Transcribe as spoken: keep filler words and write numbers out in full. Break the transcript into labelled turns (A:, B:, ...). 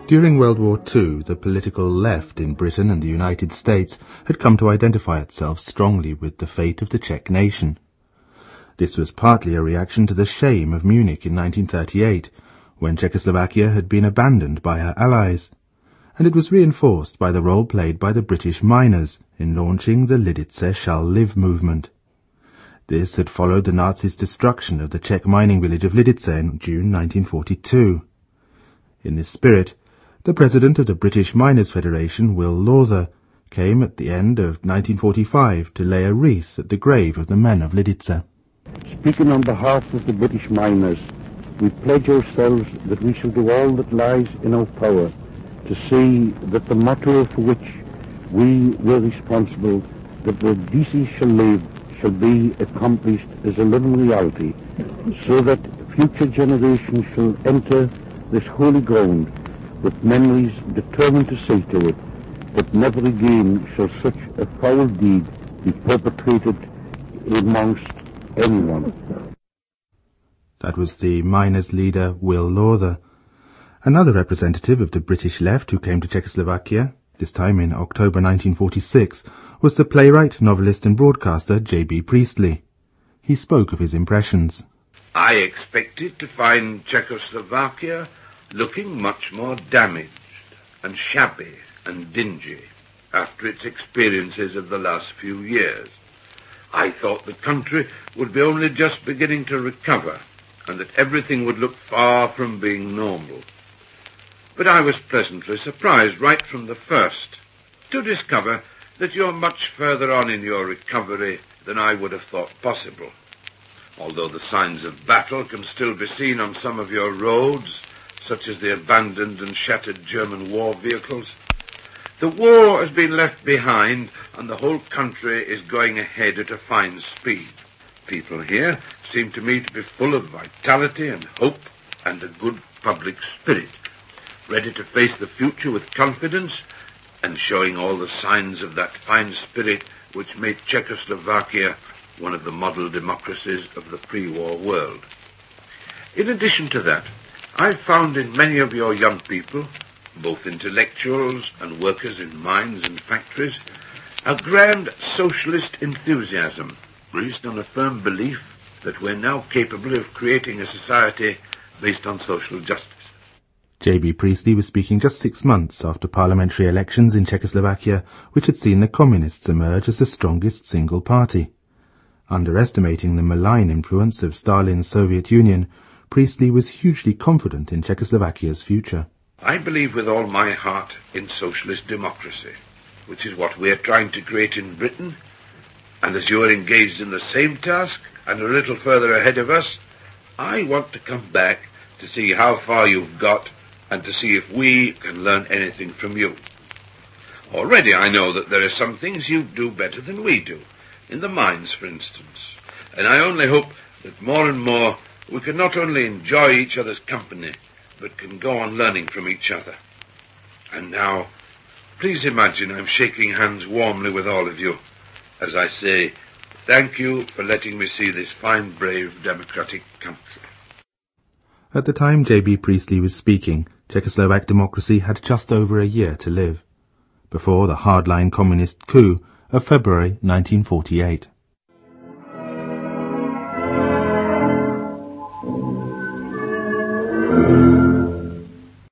A: During World War Two, the political left in Britain and the United States had come to identify itself strongly with the fate of the Czech nation. This was partly a reaction to the shame of Munich in nineteen thirty-eight, when Czechoslovakia had been abandoned by her allies, and it was reinforced by the role played by the British miners in launching the Lidice Shall Live movement. This had followed the Nazis' destruction of the Czech mining village of Lidice in June nineteen forty-two. In this spirit, the president of the British Miners' Federation, Will Lawther, came at the end of nineteen forty-five to lay a wreath at the grave of the men of Lidice.
B: Speaking on behalf of the British miners, we pledge ourselves that we shall do all that lies in our power to see that the motto for which we were responsible, that Lidice shall live, shall be accomplished as a living reality, so that future generations shall enter this holy ground with memories determined to say to it that never again shall such a foul deed be perpetrated amongst anyone.
A: That was the miners' leader, Will Lawther. Another representative of the British left who came to Czechoslovakia, this time in October nineteen forty-six, was the playwright, novelist and broadcaster J B Priestley. He spoke of his impressions.
C: I expected to find Czechoslovakia looking much more damaged and shabby and dingy after its experiences of the last few years. I thought the country would be only just beginning to recover and that everything would look far from being normal. But I was pleasantly surprised right from the first to discover that you're much further on in your recovery than I would have thought possible. Although the signs of battle can still be seen on some of your roads, such as the abandoned and shattered German war vehicles, the war has been left behind and the whole country is going ahead at a fine speed. People here seem to me to be full of vitality and hope and a good public spirit, ready to face the future with confidence and showing all the signs of that fine spirit which made Czechoslovakia one of the model democracies of the pre-war world. In addition to that, I've found in many of your young people, both intellectuals and workers in mines and factories, a grand socialist enthusiasm based on a firm belief that we're now capable of creating a society based on social justice.
A: J B Priestley was speaking just six months after parliamentary elections in Czechoslovakia, which had seen the Communists emerge as the strongest single party. Underestimating the malign influence of Stalin's Soviet Union, Priestley was hugely confident in Czechoslovakia's future.
C: I believe with all my heart in socialist democracy, which is what we're trying to create in Britain, and as you're engaged in the same task and a little further ahead of us, I want to come back to see how far you've got and to see if we can learn anything from you. Already I know that there are some things you do better than we do, in the mines, for instance, and I only hope that more and more we can not only enjoy each other's company, but can go on learning from each other. And now, please imagine I'm shaking hands warmly with all of you, as I say, thank you for letting me see this fine, brave, democratic country.
A: At the time J B Priestley was speaking, Czechoslovak democracy had just over a year to live, before the hardline communist coup of February nineteen forty-eight.